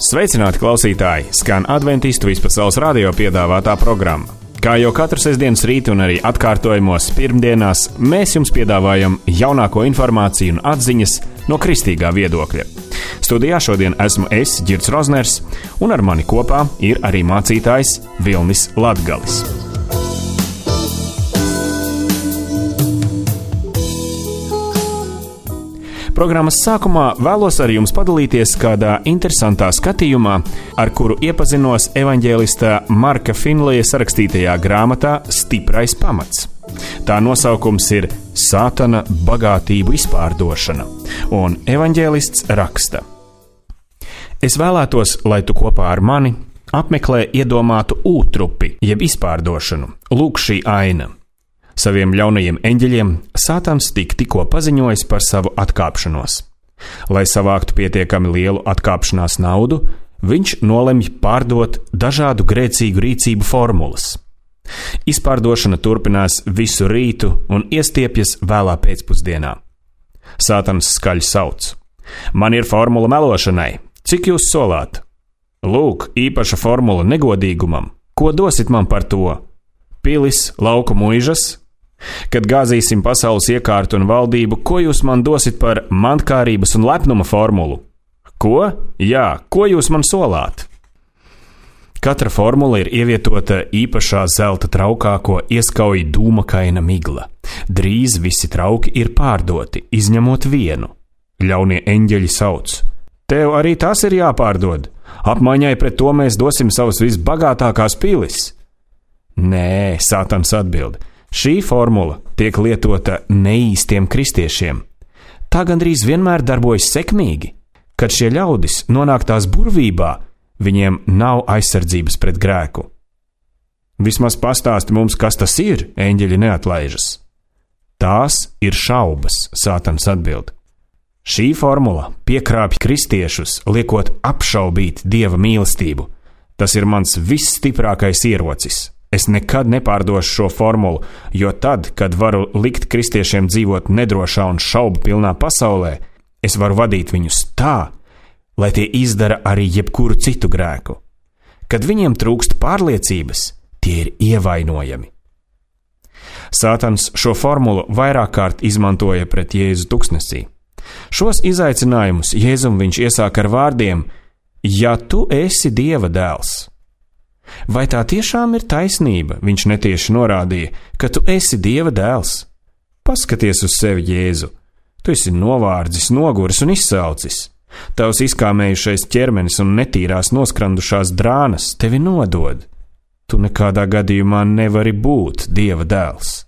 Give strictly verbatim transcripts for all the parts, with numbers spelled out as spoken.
Sveicināti klausītāji! Skan Adventistu vispasaules radio piedāvātā programma. Kā jau katru sestdienas rītu un arī atkārtojumos pirmdienās, mēs jums piedāvājam jaunāko informāciju un atziņas no kristīgā viedokļa. Studijā šodien esmu es, Girts Rozners, un ar mani kopā ir arī mācītājs Vilnis Latgalis. Programmas sākumā vēlos ar jums padalīties kādā interesantā skatījumā, ar kuru iepazinos evaņģēlista Marka Finleja sarakstītajā grāmatā Stiprais pamats. Tā nosaukums ir Sātana bagātību izpārdošana, un evaņģēlists raksta: Es vēlētos, lai tu kopā ar mani apmeklē iedomātu ūtrupi, jeb izpārdošanu. Lūk šī aina. Saviem ļaunajiem eņģeļiem Sātans tik tikko paziņojis par savu atkāpšanos. Lai savāktu pietiekami lielu atkāpšanās naudu, viņš nolemj pārdot dažādu grēcīgu rīcību formulas. Izpārdošana turpinās visu rītu un iestiepjas vēlā pēcpusdienā. Sātans skaļi sauc: Man ir formula melošanai, cik jūs solāt? Lūk, īpaša formula negodīgumam, ko dosit man par to? Pilis, lauku muižas? Kad gāzīsim pasaules iekārtu un valdību, ko jūs man dosit par mantkārības un lepnuma formulu? Ko? Jā, ko jūs man solāt? Katra formula ir ievietota īpašā zelta traukā, ko ieskauj dūmakaina migla. Drīz visi trauki ir pārdoti, izņemot vienu. Ļaunie eņģeļi sauc: Tev arī tas ir jāpārdod. Apmaiņai pret to mēs dosim savas visbagātākās pilis. Nē, Sātans atbild. Šī formula tiek lietota neīstiem kristiešiem. Tā gandrīz vienmēr darbojas sekmīgi. Kad šie ļaudis nonāk tās burvībā, viņiem nav aizsardzības pret grēku. Vismaz pastāsti mums, kas tas ir, eņģeļi neatlaižas. Tās ir šaubas, Sātans atbild. Šī formula piekrāpj kristiešus, liekot apšaubīt Dieva mīlestību. Tas ir mans visstiprākais ierocis. Es nekad nepārdošu šo formulu, jo tad, kad varu likt kristiešiem dzīvot nedrošā un šaubu pilnā pasaulē, es varu vadīt viņus tā, lai tie izdara arī jebkuru citu grēku. Kad viņiem trūkst pārliecības, tie ir ievainojami. Sātans šo formulu vairāk kārt izmantoja pret Jēzu tuksnesī. Šos izaicinājumus Jēzum viņš iesāk ar vārdiem: Ja tu esi Dieva dēls. Vai tā tiešām ir taisnība, viņš netieši norādīja, ka tu esi Dieva dēls? Paskaties uz sevi, Jēzu. Tu esi novārdzis, noguris un izsalcis. Tavs izkāmējušais ķermenis un netīrās noskrandušās drānas tevi nodod. Tu nekādā gadījumā nevari būt Dieva dēls.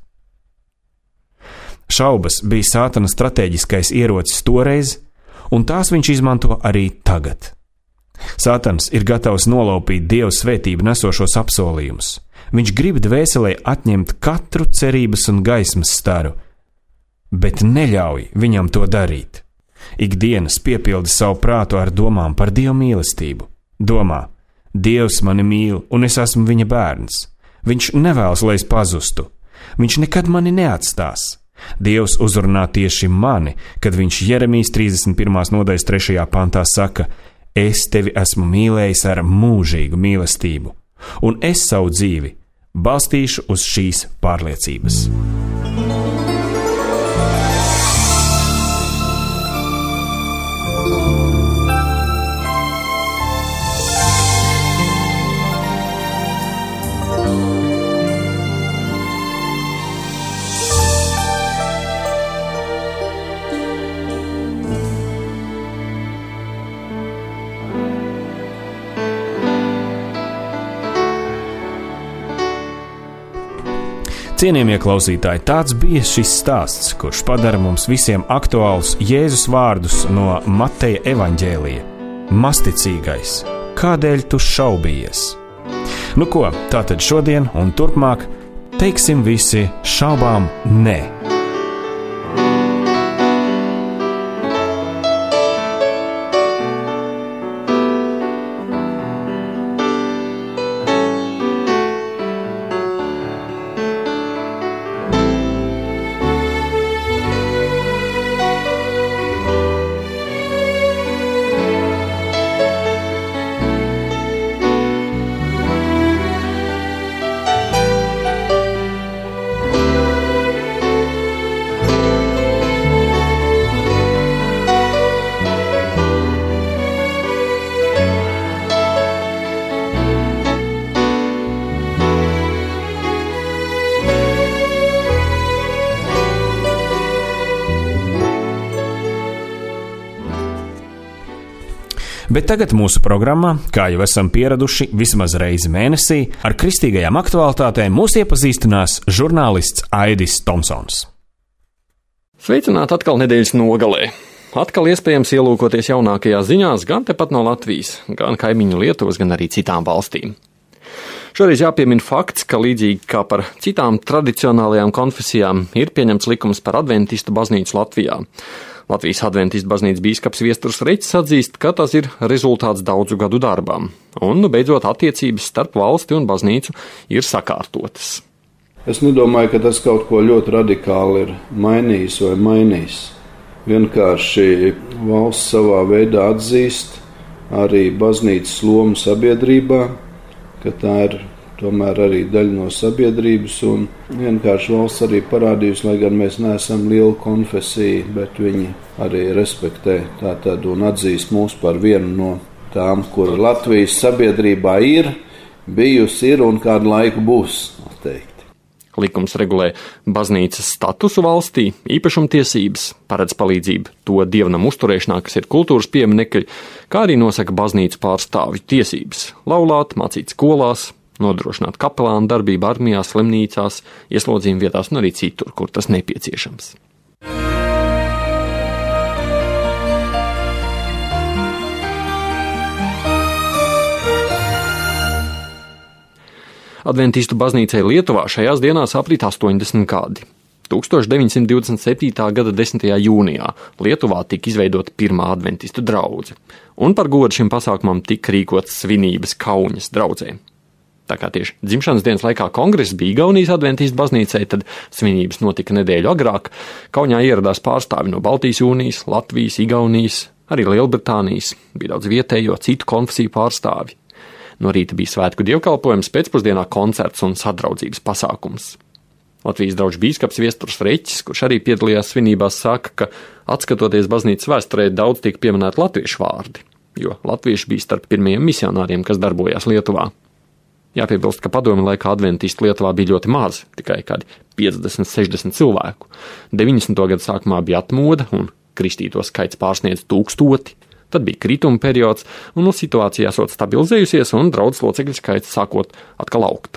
Šaubas bija Sātana stratēģiskais ierocis toreiz, un tās viņš izmanto arī tagad. Sātans ir gatavs nolaupīt Dieva svētību nesošos apsolījumus. Viņš grib dvēselē atņemt katru cerības un gaismas staru, bet neļauj viņam to darīt. Ikdienas piepildi savu prātu ar domām par Dieva mīlestību. Domā: Dievs mani mīl, un es esmu viņa bērns. Viņš nevēlas, lai es pazustu. Viņš nekad mani neatstās. Dievs uzrunā tieši mani, kad viņš Jeremijas trīsdesmit pirmās nodaļas trešajā pantā saka: Es tevi esmu mīlējis ar mūžīgu mīlestību, un es savu dzīvi balstīšu uz šīs pārliecības. Cienījamie klausītāji, tāds bija šis stāsts, kurš padara mums visiem aktuālus Jēzus vārdus no Mateja evaņģēlija. Masticīgais, kādēļ tu šaubījies? Nu ko, tātad šodien un turpmāk teiksim visi šaubām nē. Bet tagad mūsu programmā, kā jau esam pieraduši vismaz reizi mēnesī, ar kristīgajām aktualitātēm mūs iepazīstinās žurnālists Aidis Tomsons. Sveicināti atkal nedēļas nogalē. Atkal iespējams ielūkoties jaunākajās ziņās gan tepat no Latvijas, gan kaimiņu Lietuvas, gan arī citām valstīm. Šoreiz jāpiemina fakts, ka līdzīgi kā par citām tradicionālajām konfesijām ir pieņemts likums par adventistu baznīcu Latvijā. Latvijas adventistu baznīcas bīskaps Viesturs Reķis atzīst, ka tas ir rezultāts daudzu gadu darbām. Un, nu, beidzot, attiecības starp valsti un baznīcu ir sakārtotas. Es nedomāju, ka tas kaut ko ļoti radikāli ir mainījis vai mainījis. Vienkārši valsts savā veidā atzīst arī baznīcas lomu sabiedrībā, ka tā ir tomēr arī daļa no sabiedrības, un vienkārši valsts arī parādījusi, lai gan mēs neesam liela konfesija, bet viņi arī respektē tātad un atzīst mūs par vienu no tām, kur Latvijas sabiedrībā ir, bijusi ir un kādu laiku būs, noteikti. Likums regulē baznīcas statusu valstī, īpašumtiesības, paredz palīdzību to dievnam uzturēšanā, kas ir kultūras pieminekļi, kā arī nosaka baznīcu pārstāvju tiesības – laulāt, mācīt skolās, nodrošināt kapelānu darbību armijās, slimnīcās, ieslodzījuma vietās un arī citur, kur tas nepieciešams. Adventistu baznīcai Lietuvā šajās dienās aprit astoņdesmit gadi. tūkstoš deviņsimt divdesmit septītā gada desmitajā jūnijā Lietuvā tika izveidota pirmā adventistu draudze, un par godu šim pasākumam tika rīkotas svinības Kauņas draudzē. Tā kā tieši dzimšanas dienas laikā kongress bija Igaunijas adventistu baznīcai, tad svinības notika nedēļu agrāk. Kauņā ieradās pārstāvi no Baltijas jūnijas, Latvijas, Igaunijas, arī Lielbritānijas, bija daudz vietējo citu konfesiju pārstāvi. No rīta bija svētku dievkalpojums, pēcpusdienā koncerts un sadraudzības pasākums. Latvijas draugs bīskaps Viesturs Reķis, kurš arī piedalījās svinībās, saka, ka atskatoties baznīcas vēsturē daudz tiek pieminēti latviešu vārdi, jo latvieši bija starp pirmajiem misionāriem, kas darbojās Lietuvā. Jāpiebilst, ka padomju laikā adventistu Lietuvā bija ļoti maz, tikai kādi piecdesmit sešdesmit cilvēku. deviņdesmito gadu sākumā bija atmoda un kristīto skaits pārsniedz tūkstoti. Tad bija krituma periods, un nu, situācija esot stabilizējusies, un draudzes locekļu skaits sākot atkal augt.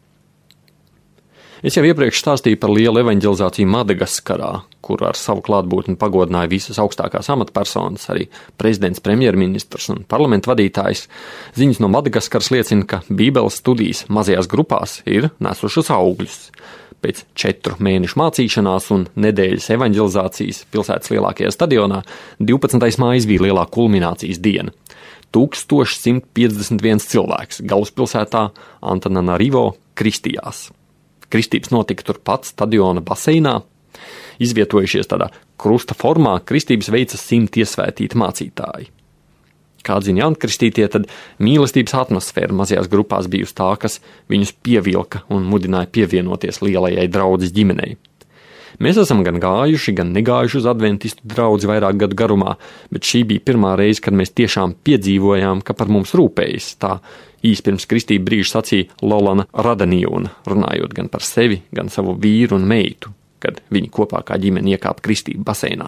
Es jau iepriekš stāstīju par lielu evaņģelizāciju Madagaskarā, kur ar savu klātbūtni pagodināja visas augstākās amatpersonas, arī prezidents, premjerministrs un parlamentu vadītājs. Ziņas no Madagaskaras liecina, ka bībeles studijas mazajās grupās ir nesušas augļus. Pēc četru mēnešu mācīšanās un nedēļas evaņģelizācijas pilsētas lielākajā stadionā divpadsmitais mājas bija lielā kulminācijas diena. tūkstoš simt piecdesmit viens cilvēks galvaspilsētā Antananarivo kristījās. Kristības notika turpat stadiona baseinā. Izvietojušies tādā krusta formā, kristības veica simt iesvētīti mācītāji. Kā zina jaunkristītie, tad mīlestības atmosfēra mazajās grupās bijusi tā, kas viņus pievilka un mudināja pievienoties lielajai draudzes ģimenei. Mēs esam gan gājuši, gan negājuši uz adventistu draudzi vairāk gadu garumā, bet šī bija pirmā reize, kad mēs tiešām piedzīvojām, ka par mums rūpējas. Tā īs pirms kristību brīža sacīja Lolana Radanijona, runājot gan par sevi, gan savu vīru un meitu, kad viņi kopā kā ģimene iekāpa kristību baseinā.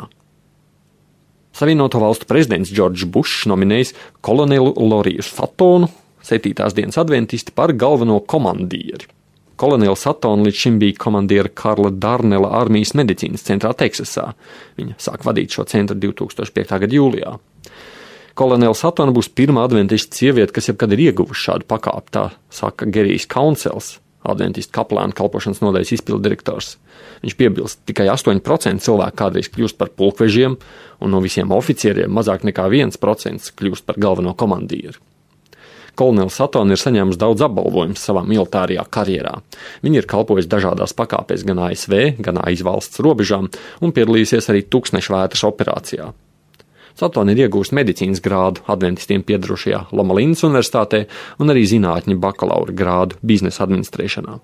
Savienoto valstu prezidents Džordžs Bušs nominējis kolonelu Loriju Satonu, septītās dienas adventisti, par galveno komandieri. Kolonela Satona līdz šim bija komandiera Karla Darnela armijas medicīnas centrā Teksasā. Viņa sāk vadīt šo centru divtūkstoš piektā gada jūlijā. Kolonela Satona būs pirmā adventistu sieviete, kas jebkad ir ieguvuši šādu pakāpi, tā saka Gerijs Kauncels, adventistu kaplāna kalpošanas nodaļas izpilddirektors. Viņš piebilst, tikai astoņi procenti cilvēku kādreiz kļūst par pulkvežiem, un no visiem oficieriem mazāk nekā viens procents kļūst par galveno komandieru. Kolonela Satona ir saņēmusi daudz apbalvojumus savā militārajā karjerā. Viņa ir kalpojusi dažādās pakāpēs gan A S V, gan aiz valsts robežām un piedalījusies arī Tūkstneša vētras operācijā. Satona ir iegūst medicīnas grādu adventistiem piedarošajā Loma Lindas universitātē un arī zinātņu bakalaura grādu biznesa administrēšanā.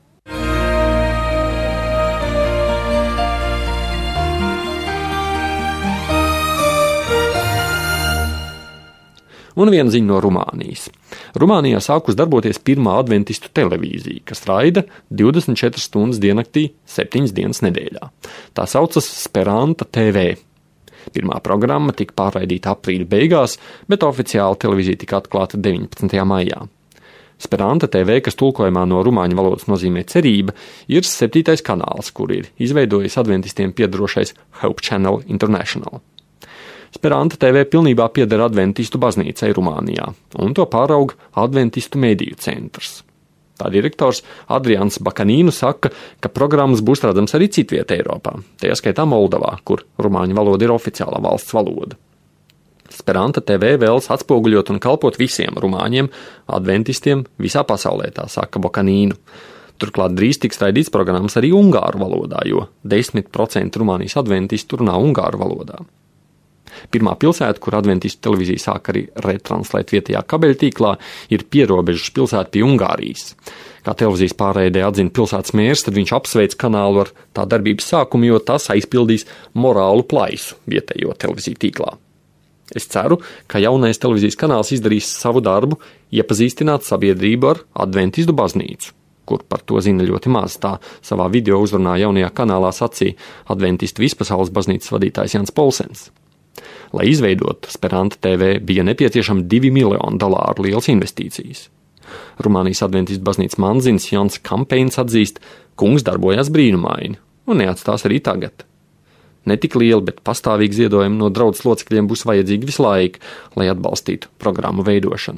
Un viena ziņa no Rumānijas. Rumānijā sākus darboties pirmā adventistu televīzija, kas raida divdesmit četras stundas diennaktī, septiņas dienas nedēļā. Tā saucas Speranta T V. Pirmā programma tika pārraidīta aprīļa beigās, bet oficiāli televīzija tika atklāta deviņpadsmitajā maijā. Speranta T V, kas tulkojumā no rumāņu valodas nozīmē cerība, ir septītais kanāls, kur ir izveidojis adventistiem piedarošais Hope Channel International. Speranta T V pilnībā pieder adventistu baznīcai Rumānijā, un to pārauga adventistu mediju centrs. Tā direktors Adrians Bakanīnu saka, ka programmas būs redzams arī citvietē Eiropā, tajā skaitā Moldovā, kur rumāņu valoda ir oficiālā valsts valoda. Speranta T V vēlas atspoguļot un kalpot visiem rumāņiem, adventistiem visā pasaulē, tā saka Bakanīnu. Turklāt drīz tiks raidīts programmas arī ungāru valodā, jo desmit procenti Rumānijas adventistu runā ungāru valodā. Pirmā pilsēta, kur adventistu televīzija sāk arī retranslēt vietējā kabeļtīklā, ir pierobežas pilsēta pie Ungārijas. Kā televīzijas pārraidē atzina pilsētas mērs, tad viņš apsveic kanālu ar tā darbības sākumu, jo tas aizpildīs morālu plaisu vietējo televīziju tīklā. Es ceru, ka jaunais televīzijas kanāls izdarīs savu darbu, iepazīstināt sabiedrību ar adventistu baznīcu, kur par to zina ļoti maz. Tā savā video uzrunā jaunajā kanālā sacīja adventistu vispasaules baznīcas vadītājs Jans Polsens. Lai izveidotu Speranta T V, bija nepieciešami divi miljoni dolāru lielas investīcijas. Rumānijas adventistu baznīcas manzins Jans Kampeins atzīst, kungs darbojās brīnumaini, un neatstās arī tagad. Ne tik lieli, bet pastāvīgi ziedojumi no draudzes locekļiem būs vajadzīgi visu laiku, lai atbalstītu programmu veidošanu.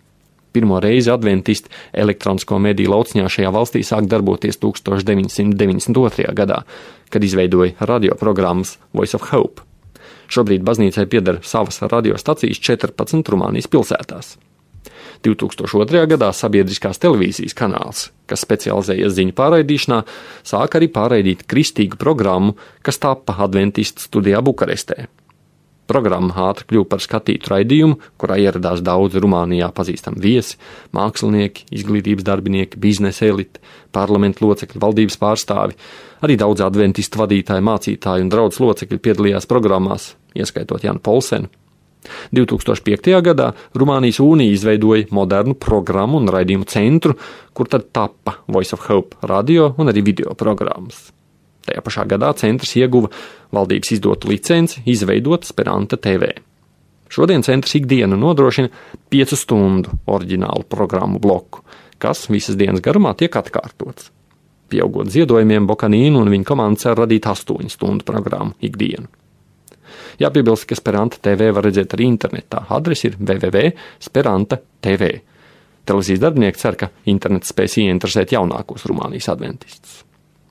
Pirmo reizi adventisti elektronisko mediju lauciņā šajā valstī sāk darboties tuksstoš deviņsimt deviņdesmit otrajā gadā, kad izveidoja radioprogrammas Voice of Hope. Šobrīd baznīcai pieder savas radiostacijas četrpadsmit Rumānijas pilsētās. divi tūkstoši otrajā gadā sabiedriskās televīzijas kanāls, kas specializējas ziņu pārraidīšanā, sāk arī pārraidīt kristīgu programmu, kas tapa adventistu studijā Bukarestē. Programma ātri kļuva par skatītu raidījumu, kurā ieradās daudzi Rumānijā pazīstami viesi, mākslinieki, izglītības darbinieki, biznesa elite, parlamentu locekļi, valdības pārstāvi. Arī daudz adventistu vadītāji, mācītāji un draudzes locekļi piedalījās programmās, ieskaitot Janu Polsenu. divi tūkstoši piektajā gadā Rumānijas Unija izveidoja modernu programmu un raidījumu centru, kur tad tappa Voice of Hope radio un arī video programmas. Tajā pašā gadā centrs ieguva valdības izdotu licenci izveidot Speranta T V. Šodien centrs ikdienu nodrošina piecu stundu oriģinālu programmu bloku, kas visas dienas garumā tiek atkārtots. Pieaugot ziedojumiem, Bakanīnu un viņa komanda cer radīt astoņu stundu programmu ikdienu. Jāpiebilst, ka Speranta T V var redzēt arī internetā. Adrese ir w w w punkt speranta punkt t v. Televīzijas darbinieki cer, ka internets spēs ieinteresēt jaunākos Rumānijas adventistus.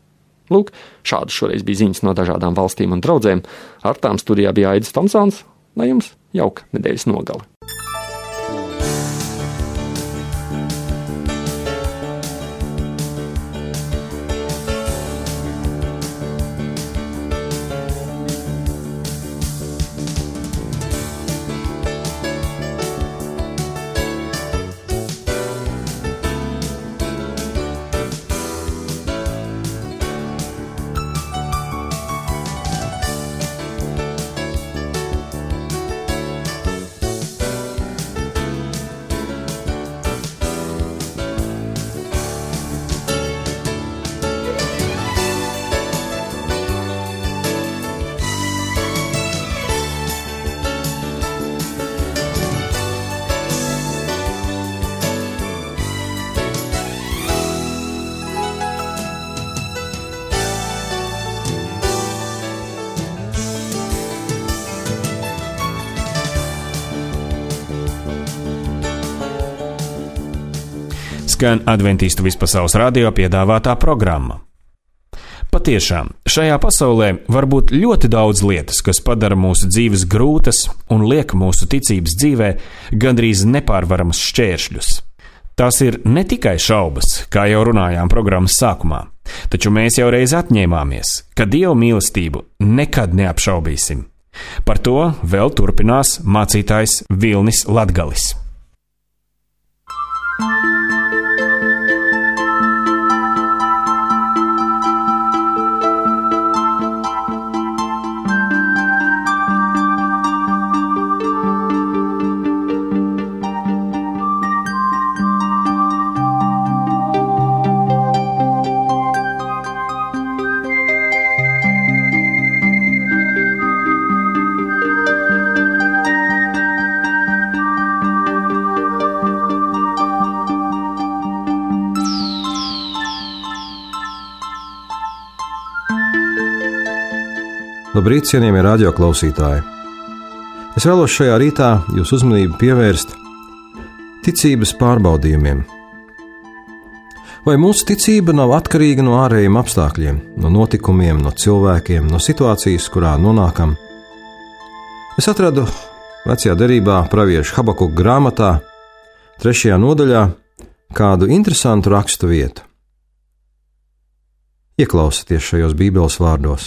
Lūk, šādas šoreiz bija ziņas no dažādām valstīm un draudzēm. Ar tām studijā bija Aidis Tomsons, lai jums jauka nedēļas nogale. Skan Adventistu vispasaules radio piedāvātā programma. Patiešām, šajā pasaulē var būt ļoti daudz lietas, kas padara mūsu dzīves grūtas un liek mūsu ticības dzīvē gandrīz nepārvaramas šķēršļus. Tās ir ne tikai šaubas, kā jau runājām programmas sākumā, taču mēs jau reiz atņēmāmies, ka Dieva mīlestību nekad neapšaubīsim. Par to vēl turpinās mācītājs Vilnis Latgalis. Labrīt, cienījamie radioklausītāji! Es vēlos šajā rītā jūsu uzmanību pievērst ticības pārbaudījumiem. Vai mūsu ticība nav atkarīga no ārējiem apstākļiem, no notikumiem, no cilvēkiem, no situācijas, kurā nonākam? Es atradu vecajā derībā pravieša Habakuka grāmatā, trešajā nodaļā, kādu interesantu rakstu vietu. Ieklausieties šajos Bībeles vārdos.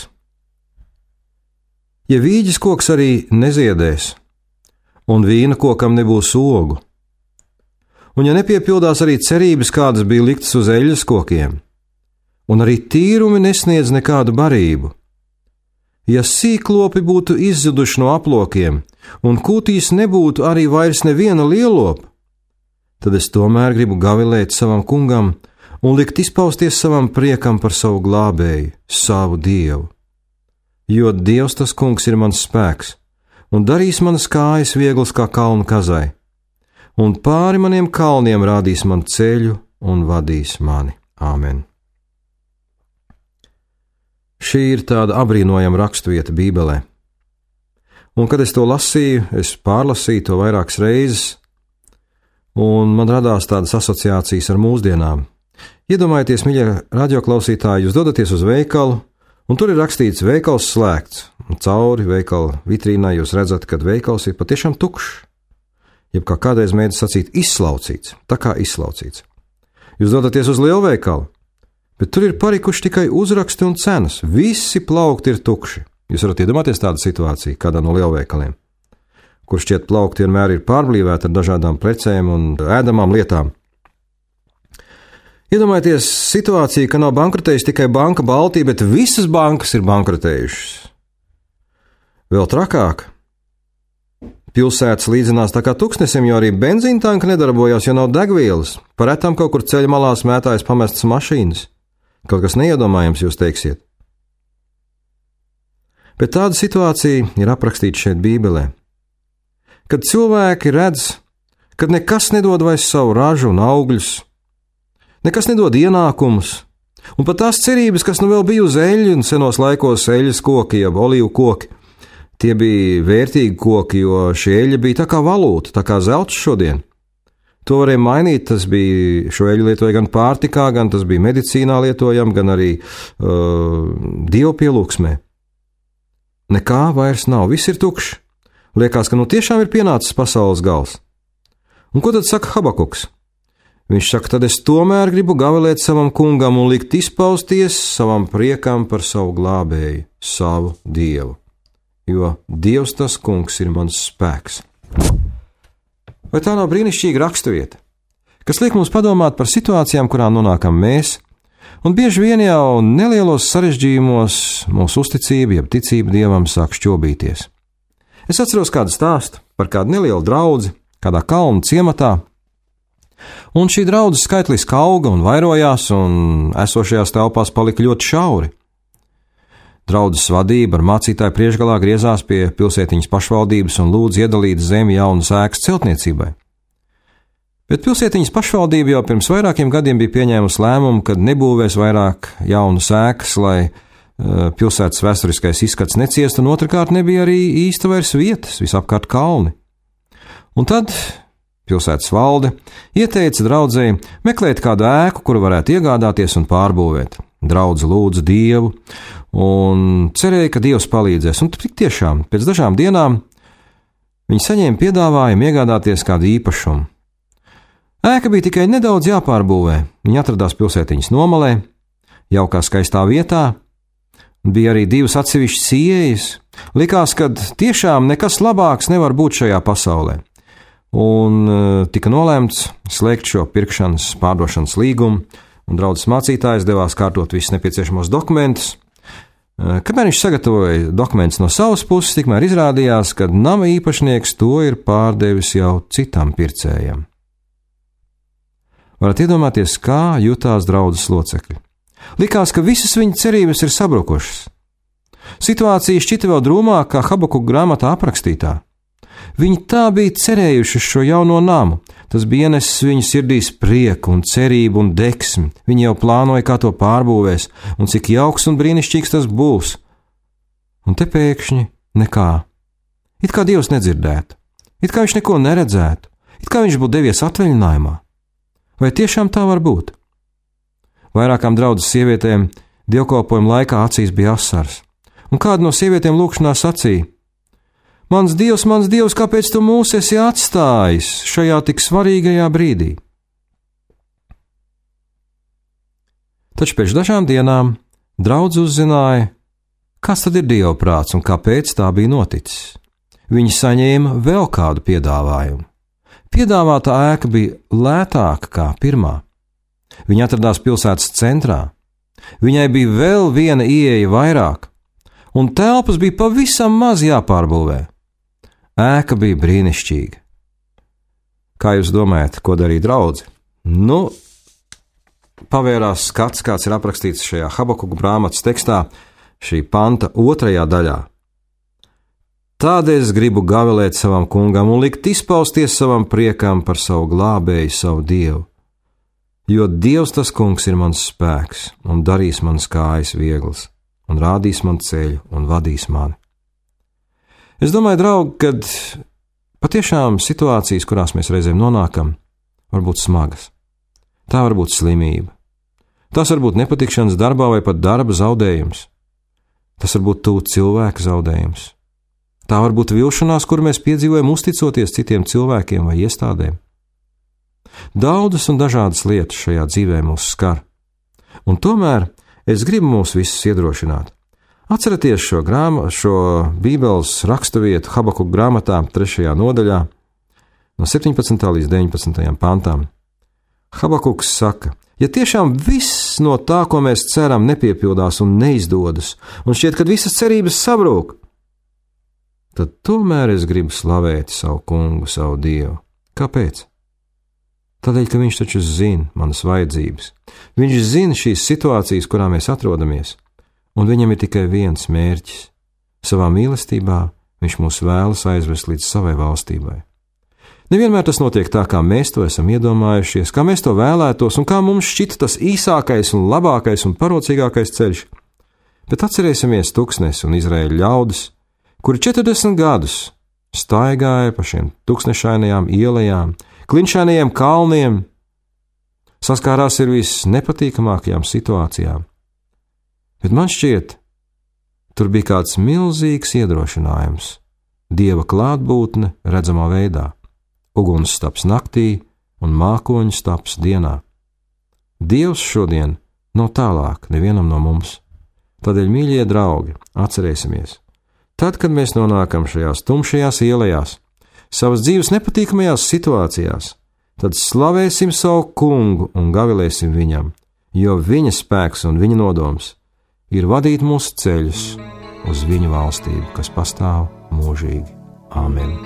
Ja vīģes koks arī neziedēs, un vīna kokam nebūs ogu, un ja nepiepildās arī cerības, kādas bija liktas uz eļļas kokiem, un arī tīrumi nesniedz nekādu barību, ja sīklopi būtu izzuduši no aplokiem, un kūtīs nebūtu arī vairs neviena lielopa, tad es tomēr gribu gavilēt savam kungam un likt izpausties savam priekam par savu glābēju, savu Dievu. Jo Dievs tas kungs ir mans spēks, un darīs manas kājas vieglas kā kalnu kazai, un pāri maniem kalniem rādīs man ceļu un vadīs mani. Āmen. Šī ir tāda abrīnojama raksturvieta Bībelē. Un, kad es to lasīju, es pārlasīju to vairākas reizes, un man radās tādas asociācijas ar mūsdienām. Iedomājieties, mīļie radioklausītāji, jūs dodaties uz veikalu, un tur ir rakstīts veikals slēgts, un cauri veikala vitrīnai jūs redzat, ka veikals ir patiešām tukšs, jeb kā kādreiz mēdz sacīt, izslaucīts, tā kā izslaucīts. Jūs dodaties uz lielveikalu, bet tur ir parikuši tikai uzraksti un cenas, visi plaukti ir tukši. Jūs varat iedomāties tādu situāciju kādā no lielveikaliem, kur šķiet plaukti vienmēr ir pārblīvēti ar dažādām precēm un ēdamām lietām. Iedomājieties situāciju, ka nav bankrotējusi tikai Banka Baltija, bet visas bankas ir bankrotējušas. Vēl trakāk. Pilsētas līdzinās tā kā tūkstnesim, jo arī benzīna tanka nedarbojās, jo nav degvielas. Par retam kaut kur ceļa malās mētājas pamestas mašīnas. Kaut kas neiedomājams, jūs teiksiet. Bet tāda situācija ir aprakstīta šeit Bībelē. Kad cilvēki redz, kad nekas nedod vairs savu ražu un augļus, nekas nedod ienākumus, un pat tās cerības, kas nu vēl bija uz eļļu, un senos laikos eļļas koki, jeb olīvu koki, tie bija vērtīgi koki, jo šī eļļa bija tā kā valūta, tā kā zelts šodien. To varēja mainīt, tas bija, šo eļļu lietoja gan pārtikā, gan tas bija medicīnā lietojam, gan arī uh, dievpielūgsmē. Nekā vairs nav, viss ir tukšs. Liekas, ka nu tiešām ir pienācis pasaules gals. Un ko tad saka Habakuks? Viņš saka, tad es tomēr gribu gavilēt savam kungam un likt izpausties savam priekam par savu glābēju, savu Dievu. Jo Dievs tas kungs ir mans spēks. Vai tā nav brīnišķīga raksturvieta, kas liek mums padomāt par situācijām, kurā nonākam mēs, un bieži vien jau nelielos sarežģījumos mūsu uzticība, jeb ticība Dievam sāk šķobīties. Es atceros kādu stāstu par kādu nelielu draudzi, kādā kalnu ciematā, un šī draudzes skaitliski auga un vairojās, un esošajās telpās palika ļoti šauri. Draudzes vadība ar mācītāju priekšgalā griezās pie pilsētiņas pašvaldības un lūdza iedalīt zemi jaunas ēkas celtniecībai. Bet pilsētiņas pašvaldība jau pirms vairākiem gadiem bija pieņēmusi lēmumu, kad nebūvēs vairāk jaunas ēkas, lai uh, pilsētas vēsturiskais izskats neciestu, un otrkārt nebija arī īsta vairs vietas, visapkārt kalni. Un tad pilsētas valde ieteica draudzei meklēt kādu ēku, kuru varētu iegādāties un pārbūvēt. Draudze lūdza Dievu un cerēja, ka Dievs palīdzēs, un tik tiešām pēc dažām dienām viņi saņēma piedāvājumu iegādāties kādu īpašumu. Ēka bija tikai nedaudz jāpārbūvē, viņa atradās pilsētiņas nomalē, jaukā skaistā vietā, bija arī divas atsevišķas ieejas, likās, ka tiešām nekas labāks nevar būt šajā pasaulē. Un tika nolēmts slēgt šo pirkšanas pārdošanas līgumu, un draudzes mācītājs devās kārtot visus nepieciešamos dokumentus. Kamēr viņš sagatavoja dokumentus no savas puses, tikmēr izrādījās, ka nama īpašnieks to ir pārdevis jau citam pircējam. Varat iedomāties, kā jutās draudzes locekļi. Likās, ka visas viņa cerības ir sabrukušas. Situācija šķita vēl drūmākā kā Habakuka grāmatā aprakstītā. Viņi tā bija cerējuši šo jauno namu, tas bija ienesis viņu sirdīs prieku un cerību un deksmi, viņi jau plānoja, kā to pārbūvēs un cik jauks un brīnišķīgs tas būs. Un te pēkšņi nekā. It kā Dievs nedzirdētu, it kā viņš neko neredzētu, it kā viņš būtu devies atvaļinājumā. Vai tiešām tā var būt? Vairākām draudzes sievietēm dievkalpojuma laikā acīs bija asaras, un kāda no sievietēm lūkšanā sacīja: Mans Dievs, mans Dievs, kāpēc tu mūs esi atstājis šajā tik svarīgajā brīdī? Taču pēc dažām dienām draudze uzzināja, kas tad ir Dieva prāts un kāpēc tā bija noticis. Viņi saņēma vēl kādu piedāvājumu. Piedāvātā ēka bija lētāka kā pirmā. Viņa atradās pilsētas centrā. Viņai bija vēl viena ieeja vairāk, un telpas bija pavisam maz jāpārbūvē. Ēka bija brīnišķīga. Kā jūs domājat, ko darīja draudze? Nu, pavērās skats, kāds ir aprakstīts šajā Habakuka grāmatas tekstā, šī panta otrajā daļā. Tādēļ es gribu gavilēt savam kungam un likt izpausties savam priekam par savu glābēju, savu Dievu. Jo Dievs tas kungs ir mans spēks un darīs manas kājas vieglas, un rādīs man ceļu un vadīs mani. Es domāju, draugi, kad patiešām situācijas, kurās mēs reizēm nonākam, var būt smagas. Tā var būt slimība. Tas var būt nepatikšanas darbā vai pat darba zaudējums. Tas var būt tuvu cilvēka zaudējums. Tā var būt vilšanās, kur mēs piedzīvojam uzticoties citiem cilvēkiem vai iestādēm. Daudzas un dažādas lietas šajā dzīvē mūs skar, un tomēr es gribu mūs visus iedrošināt. Atcerieties šo, grāma, šo Bībeles raksturvietu Habakuka grāmatā, trešajā nodaļā, no septiņpadsmitā līdz deviņpadsmitajām pantām. Habakuks saka: ja tiešām viss no tā, ko mēs ceram, nepiepildās un neizdodas, un šķiet, ka visas cerības sabrūk, tad tomēr es gribu slavēt savu kungu, savu Dievu. Kāpēc? Tādēļ, ka viņš taču zina manas vajadzības. Viņš zina šīs situācijas, kurā mēs atrodamies, un viņam ir tikai viens mērķis. Savā mīlestībā viņš mūs vēlas aizvest līdz savai valstībai. Nevienmēr tas notiek tā, kā mēs to esam iedomājušies, kā mēs to vēlētos, un kā mums šķita tas īsākais un labākais un parocīgākais ceļš. Bet atcerēsimies tuksnes un Izraēļa ļaudis, kuri četrdesmit gadus staigāja pa šiem tuksnešainajām ielajām, klinšainajiem kalniem, saskārās ar visnepatīkamākajām situācijām. Bet man šķiet, tur bija kāds milzīgs iedrošinājums, Dieva klātbūtne redzamā veidā, uguns staps naktī un mākoņu staps dienā. Dievs šodien nav tālāk nevienam no mums. Tādēļ, mīļie draugi, atcerēsimies, tad, kad mēs nonākam šajās tumšajās ielajās, savas dzīves nepatīkamajās situācijās, tad slavēsim savu kungu un gavilēsim viņam, jo viņa spēks un viņa nodoms ir vadīt mūsu ceļus uz viņa valstību, kas pastāv mūžīgi. Āmen!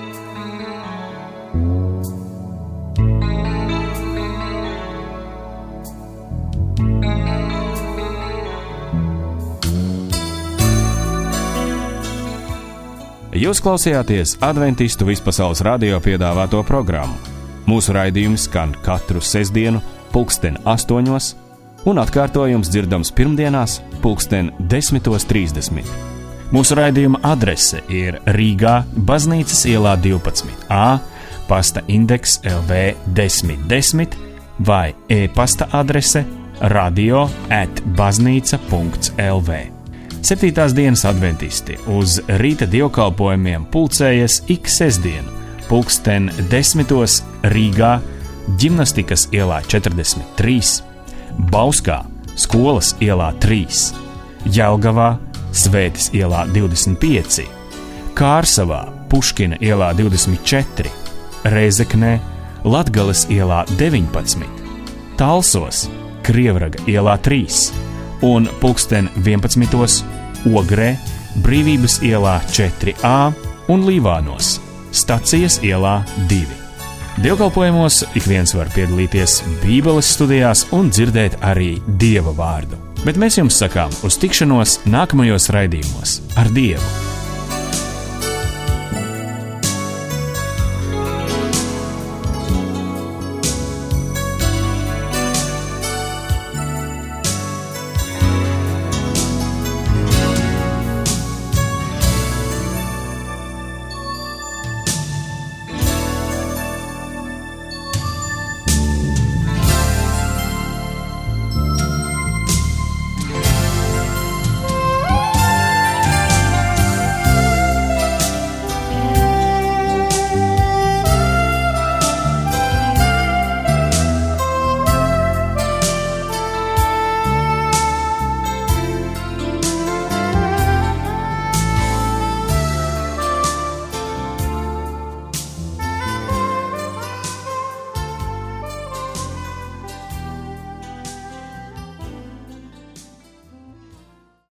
Jūs klausījāties Adventistu vispasaules radio piedāvāto programmu. Mūsu raidījums skan katru sestdienu, pulksten astoņos, un atkārtojums dzirdams pirmdienās, pulksten desmitos trīsdesmit. Mūsu raidījuma adrese ir Rīgā, Baznīcas ielā divpadsmit A, pasta indeks L V desmit desmit vai e-pasta adrese radio at baznīca punkts L V. Septītās dienas adventisti uz rīta dievkalpojumiem pulcējas ik sestdienu, pulksten desmitos Rīgā, Ģimnastikas ielā četrdesmit trīs, Bauskā, Skolas ielā trīs, Jelgavā, Svētes ielā divdesmit pieci, Kārsavā, Puškina ielā divdesmit četri, Rēzeknē, Latgales ielā deviņpadsmit, Talsos, Krievraga ielā trīs un pulksten vienpadsmitos Ogrē, Brīvības ielā četri A un Līvānos, Stacijas ielā divi. Dievkalpojumos ik viens var piedalīties Bībeles studijās un dzirdēt arī Dieva vārdu. Bet mēs jums sakām uz tikšanos nākamajos raidījumos ar Dievu!